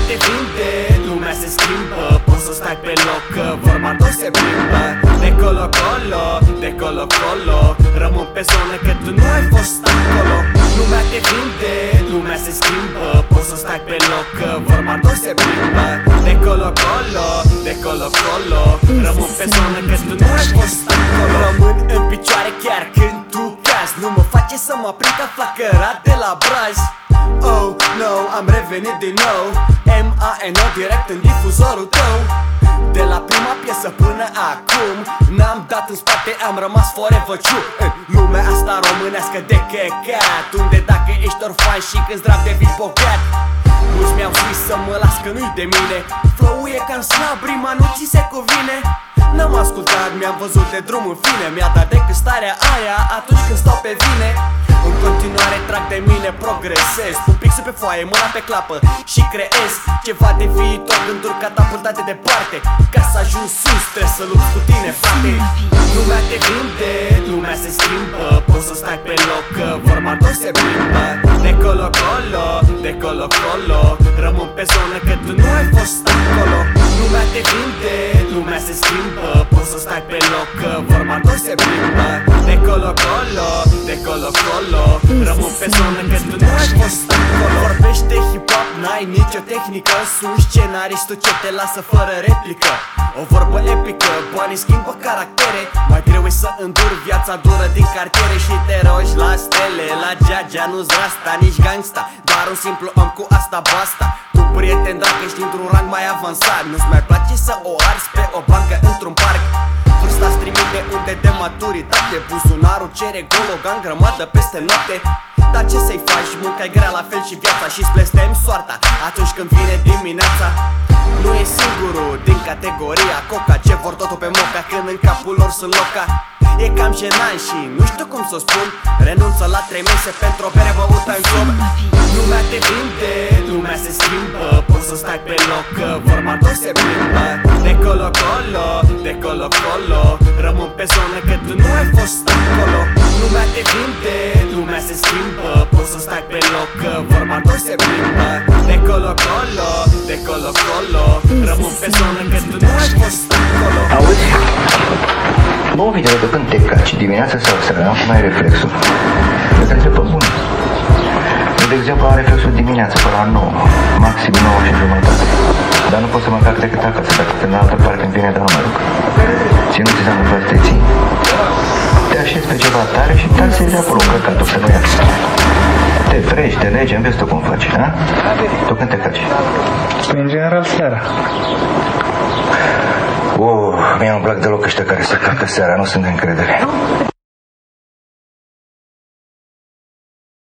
te vinde, lumea se schimbă. Poți să stai pe loc, că vorba tot se plimbă. De colo-colo, de colo-colo, rămân pe zonă că tu nu ai fost acolo. Lumea te vinde, lumea se schimbă. Poți să stai pe loc, că vorba tot se plimbă. De colo-colo, de colo-colo, rămân pe zonă că tu nu ai fost acolo. Rămân în picioare chiar când tu cazi. Nu mă face să mă aprind ca flacărat de la Braz. Oh, no, am revenit din nou. M-A-N-O direct în difuzorul tău. De la prima piesă până acum n-am dat în spate, am rămas forever true. În lumea asta românească de căcat, unde dacă ești orfan și când-ți drag devii bogat. Mulți mi-au zis să mă las că nu-i de mine. Flow-ul e cam slab, rima nu ți se cuvine. N-am ascultat, mi-am văzut de drum în fine. Mi-a dat decât starea aia atunci când stau pe vine. În continuare trag de mine, progresez. Pun pixul pe foaie, mâna pe clapă și creez ceva de viitor, gânduri catapultate departe. Ca să ajung sus, trebuie să lupți cu tine, frate. Lumea te vinde, lumea se schimbă. Poți să stai pe loc, că vorba tot se plimbă. De colo-colo, de colo-colo, rămân pe zonă că tu nu ai fost acolo. Lumea te vinde, lumea se schimbă. Poți să stai pe loc, că vorba tot se plimbă. De colo-colo, de colo-colo, rămân pe zonă că tu nu ai fost acolo. Vorbește hip-hop, n-ai nicio tehnică. Sunt scenaristul ce te lasă fără replică. O vorbă epică, banii schimbă caractere. Mai trebuie să înduri viața dură din cartiere. Și te rogi la stele, la Geagea, nu-ți rasta, nici gangsta. Doar un simplu om, cu asta basta. Tu prieten, dacă ești într-un rang mai avansat, nu-ți mai place să o arzi pe o bancă într-un parc. Vârsta-ți trimite unde de maturitate. Buzunarul cere gologan, grămadă peste noapte. Dar ce să-i faci, munca-i grea la fel și viața. Și-ți blestem soarta atunci când vine dimineața. Nu e singurul din categoria coca ce vor totul pe moca, când în capul lor sunt loca. E cam jenant și nu știu cum să o spun. Renunță la 3 mese pentru o bere băută în club. Lumea te vinde, lumea se schimbă. Poți să stai pe loc, că vorba tot se plimbă. De colo-colo, de colo-colo, rămân pe zonă că tu nu ai fost acolo. Lumea te vinde, lumea se schimbă. Poți să stai pe loc, că vorba tot se plimbă. De colo-colo, de colo-colo, rămân pe zonă că tu nu ai fost acolo. Auzi? Nu video de când te caci dimineața sau seara, cum ai reflexul? Eu te întreb pe bun. Eu, de exemplu, am reflexul dimineața până la 9, maxim 9 și jumătate. Dar nu pot să mă cac decât acasă, dacă când în altă parte îmi vine, dar nu mă duc. Ție nu ți s-a întâmplat să te ții? Te așezi pe ceva tare și taxezi de acolo căcatul pe băiat. Te freci, te legi, îmi vezi tu cum faci, da? Tu când te caci? Păi, în general, seara. Mie nu-mi plac deloc ăștia care se cacă seara, nu sunt de încredere.